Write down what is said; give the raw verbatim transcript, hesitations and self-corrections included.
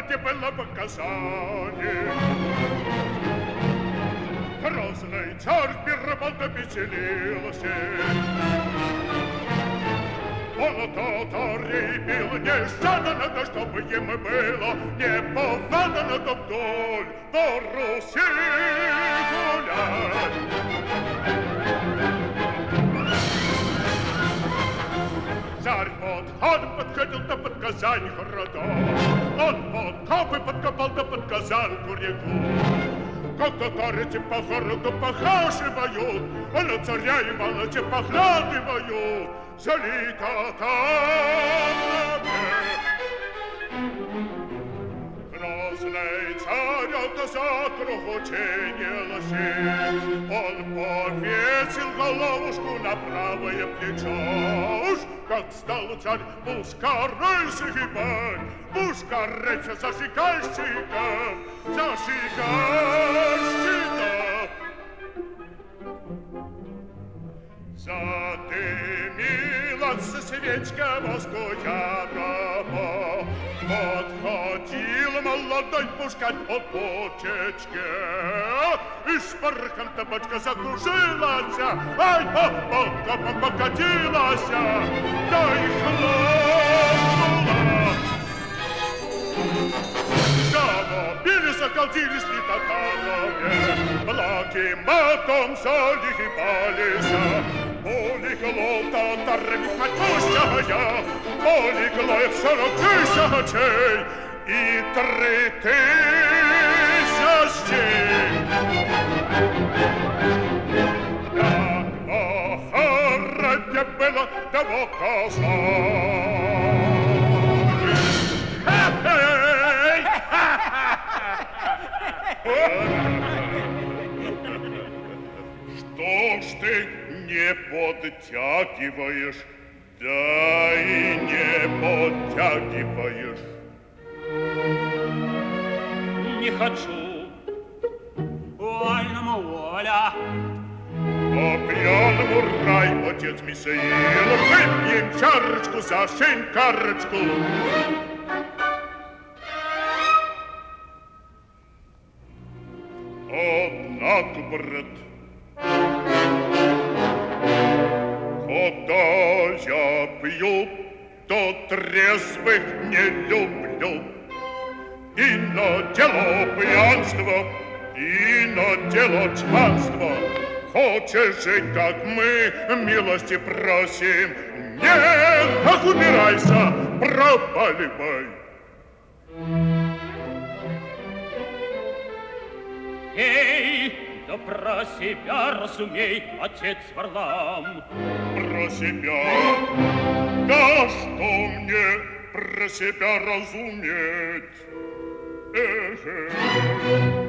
ради было показание. Грозный царь Бирбалда веселился. Он татарей бил нежданно, чтобы им было неповадно вдоль по Руси гулять. Царь под ходом подходил до под Казань городов. Он под копы подкопал до под Казанку реку. Как татары по городу похаживают, а на царя Ивановича поглядывают, жали татары. Грозный царь от закругу чинился, он повесил головушку на правое плечо. Уж как стал царь пускарей загибать, пускарей зажигальщиков, зажигальщиков. Задымилась свечка воску ярого, подходил молодой пушкарь по почечке, и шпарком табачка закружилась, ай, по покопам покатилась, да и хлопнула. Завопили, заколдились ли татарами, благим матом загибались. Полегло татарами матушая, полегло их сорок тысячей и три тысячи. Так в городе было того казани. Что ж ты не подтягиваешь, да и не подтягиваешь? Не хочу. Вольному воля. По пьяному рай, отец Михаил, выпьем чарочку за шинкарочку. Однако, брат, когда я пью, то трезвых не люблю. И на дело пьянства, и на дело чванства. Хочешь жить, как мы, милости просим. Нет, ах, убирайся, проваливай. Эй, да про себя разумей, отец Варлам. Про себя? Да что мне про себя разуметь? Эх, эх.